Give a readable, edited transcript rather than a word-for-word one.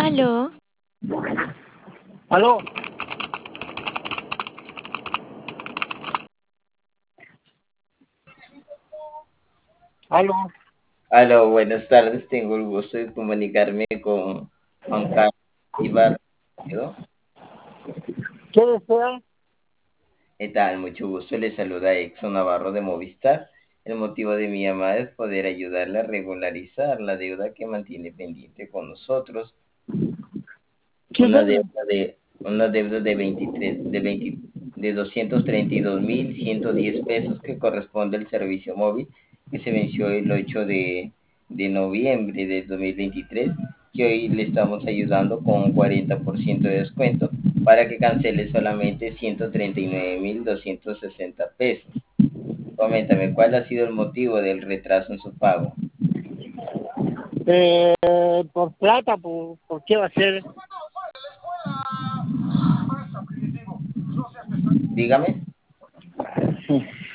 Aló, Aló, aló. Aló, buenas tardes. Tengo el gusto de comunicarme con Juan Carlos Ibarra. ¿Qué desea? ¿Qué tal? Mucho gusto. Le saluda Exxon Navarro de Movistar. El motivo de mi llamada es poder ayudarle a regularizar la deuda que mantiene pendiente con nosotros. ¿Qué Una deuda de 232.110 pesos que corresponde al servicio móvil que se venció el 8 de noviembre de 2023, que hoy le estamos ayudando con un 40% de descuento para que cancele solamente 139.260 pesos. Coméntame, ¿cuál ha sido el motivo del retraso en su pago? por plata, ¿por qué va a ser? Dígame.